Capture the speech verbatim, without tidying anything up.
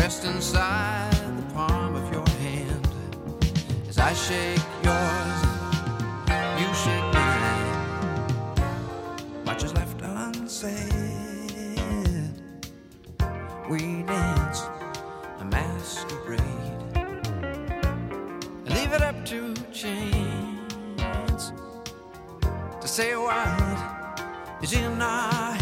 pressed inside the palm of your hand. As I shake yours, you shake mine. Much is left unsaid. We dance a masquerade. Leave it up to chance to say what is in our